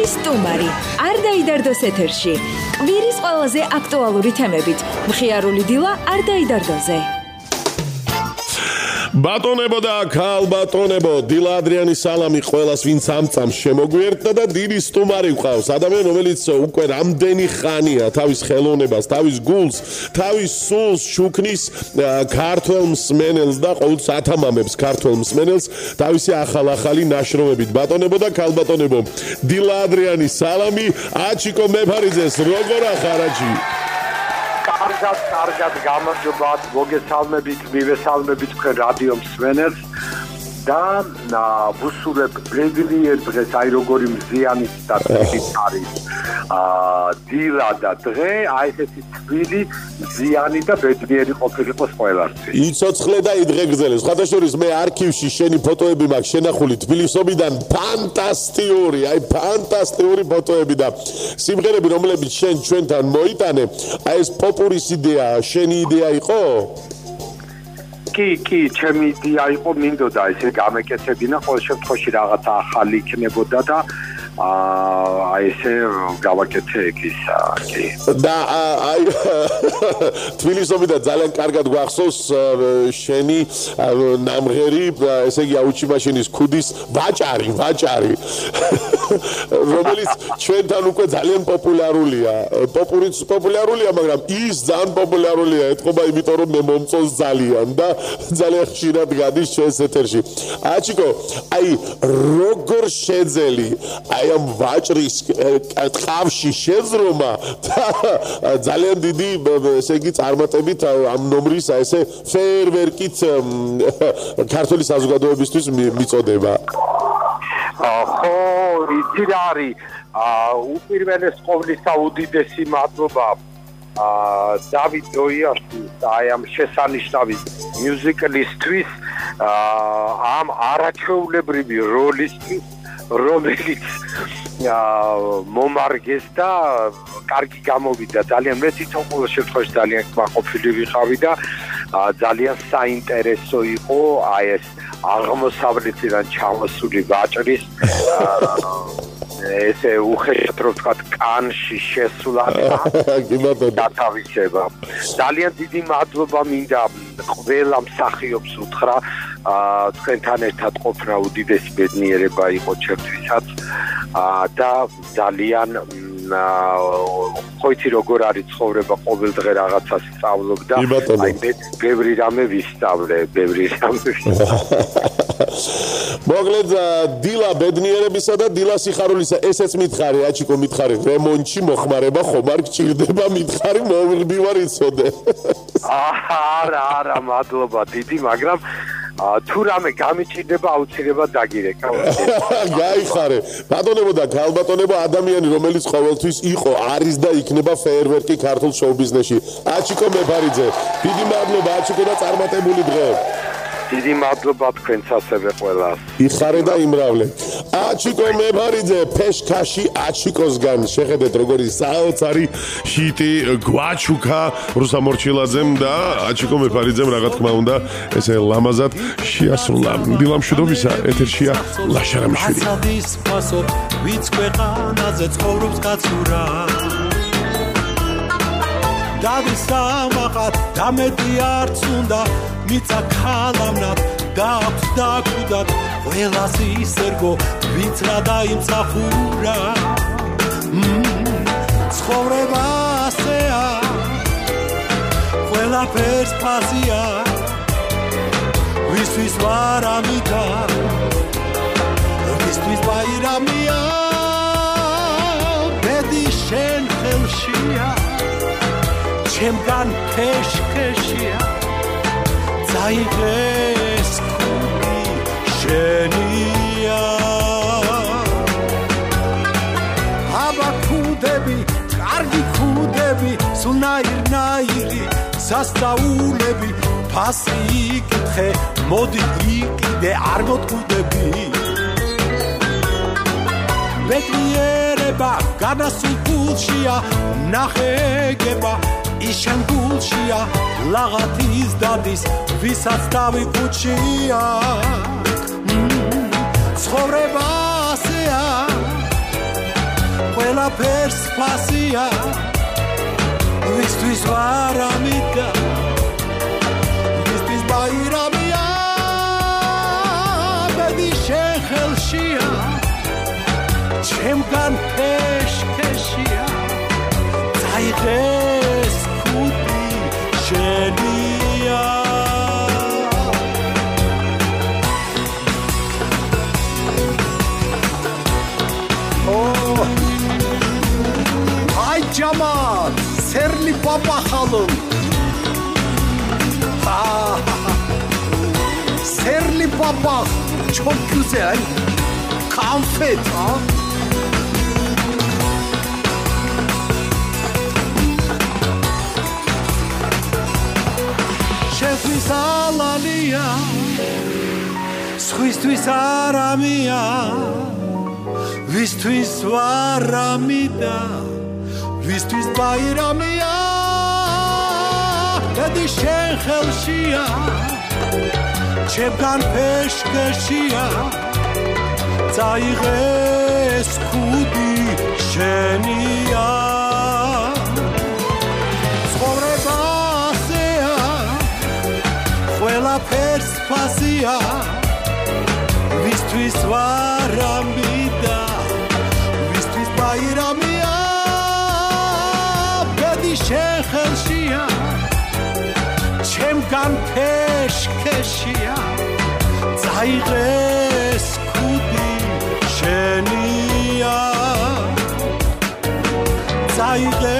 დილის სტუმარი. არ დაიდარდოს ეთერში. კვირის ყველაზე აქტუალური თემებით. მხიარული დილა არ დაიდარდოზე. ბატონებო და ქალბატონებო, დილა ადრიანის სალამი ყველას, ვინც ამ წამს შემოგვიერთდა და დილის სტუმარი ვყავს. ადამიანი, რომელიც უკვე რამდენი ხანია თავის ხელოვნებას, თავის გულს, თავის სულს შუქნის ქართველ მსმენელს და ყოველთვის ათამამებს ქართველ მსმენელს თავისი ახალ-ახალი ნაშრომებით. ბატონებო და ქალბატონებო, დილა ადრიანის სალამი, აჩიკო მეფარიძეს, როგორ ახარ აჩი? კარგად გამარჯობათ, მოგესალმებით, მივესალმებით თქვენ რადიო მსმენელს და ვუსურებ ბედნიერ დღეს, აი როგორი მზიანი და თბილი არის დილა და დღე, აი ესეთი თბილი, მზიანი და ბედნიერი ყოფილიყოს ყველასთვის. იცოცხლე და იდღეგრძელე. სხვადასხვა მე არქივში შენი ფოტოები მაქვს შენახული თბილისობიდან, ფანტასტიკური, აი ფანტასტიკური ფოტოები და სიმღერები, რომლებიც შენ ჩვენთან მოიტანე, აი ეს პოპურის იდეა, შენი იდეა იყო? კი, ჩემი იდეა იყო, მინდოდა ესე გამეკეთებინა, ყოველ შემთხვევაში რაღაცა ახალი იქნებოდა და აი ესე გავაკეთე ის კი. და აი თბილისობიდან ძალიან კარგად გვახსოვს შენი ნამღერი, ესე იგი აუჩიმაშინის ქუდის ვაჭარი, რომელიც ჩვენთან უკვე ძალიან პოპულარულია. პოპულარულია, მაგრამ ის ძალიან პოპულარულია, ეთქობა იმიტომ რომ მე მომწონს ძალიან და ძალიან ხშირად გადის ჩვენს ეთერში. აჩიკო, აი როგორ შეძელი აი ამ ვაჭრის ტყავში შეზრომა და ძალიან დიდი ესე იგი წარმატებით ამ ნომრის ესე ფეერვერკით ქართული საზოგადოებისთვის მიწოდება. ხო, იცი რა არის, უპირველეს ყოვლისა უდიდესი მადლობა დავით დოიაშვილს აი ამ შესანიშნავი მიუზიკლისთვის, ამ არაჩვეულებრივი როლისთვის, რომელიც მომარგეს და კარგი გამოვიდა. ძალიან მე თვითონ ყოველ შემთხვევაში ძალიან კმაყოფილი ვიყავი და ძალიან საინტერესო იყო აი ეს აღმოსავლეთიდან ჩამოსული ვაჭრის ესე უხეშად რომ ვთქვათ კანში შესვლა და გათავისება. ძალიან დიდი მადლობა მინდა ყველა მსახიობს უთხრა, თქვენთან ერთად ყოფნა უდიდესი ბედნიერება იყო ჩემთვისაც და ძალიან ხოიცი როგორ არის ცხოვრება, ყოველ დღე რაღაცას სწავლობ და აი მე ბევრი რამე ვისწავლე. მოკლედ დილა ბედნიერებისა და დილა სიხარულისა, ესეც მითხარი, აჩიკო მითხარი, რემონტში მოხმარება ხომ არ გჭირდება, მითხარი მოვიღბივარ იცოდე. არა, მადლობა დიდი, მაგრამ თუ რამე გამიჭირდება აუცილებლად დაგირეკა. გაიხარე. ბატონებო და ქალბატონებო, ადამიანი რომელიც ყოველთვის იყო, არის და იქნება ფეერვერკი ქართულ შოუ-ბიზნესში. აჩიკო მეფარიძე, დიდი მადლობა აჩიკო და წარმატებული დღე. დიდი მადლობა თქვენც ასევე ყველას. იხარე და იმრავლე. აჩიკო მეფარიძე, ფეშქაში აჩიკოსგან. შეხედეთ როგორი საოცარი ჰიტი გვაჩუკა რუსა მორჩილაძემ და აჩიკო მეფარიძემ რა თქმა უნდა ესე ლამაზად შეასრულა. დილა მშვიდობისა, ეთერშია ლაშარამიშვილი. ასადის ფასო ვიც ქვეყანაზე ცხოვრობს კაცურა. დადის სამაყად და მეტი არც უნდა მიცა ქალამნად და აქვს დაკუდად ყველას ისერგო ვინც რა დაიმსახურა. ცხოვრება ასეა, ყველაფერს ფასია, ვისთვის ვარამიდა, ვისთვის ვაირამია, ბედი შენ ხელშია, ჩემგან ფეშქეშია, წაიღეს ქუდი შენია. აბა ქუდები, კარგი ქუდები, სულ ნაირ-ნაირი სასწაულები, ფასი იკითხე, მოდი იყიდე, არ მოტყუდები. ბედნიერება განასულ გულშია, ნახეგება იშენ გულშია, ლაღათის დადის, ვისაც დავიკუჩია. ცხოვრება ასეა, ყველაფერს ფასია ვისთვის ვარ ამიდა ვისთვის ბაირამია ბედი შენ ხელშია ჩემგან ფეშქეშია წაიღეს ქუდი შენია Jamal, serli papa halım. Serli papa, çok güzel. Konfet ha. Şefis alania, sxistvis aramia, vistvis varamida. ვისთვის ბაირამია ედი შენ ხელშია ჩემგან ფეშქეშია წაიღეს ქუდი შენია ცხოვრებასეა ყველაფერს ფასია ვისთვის ვარ ამბიდა ვისთვის ბაირამია შენ ხელშია ჩემგან ფეშქეშია წაიღეს ქუდი შენია წაიღეს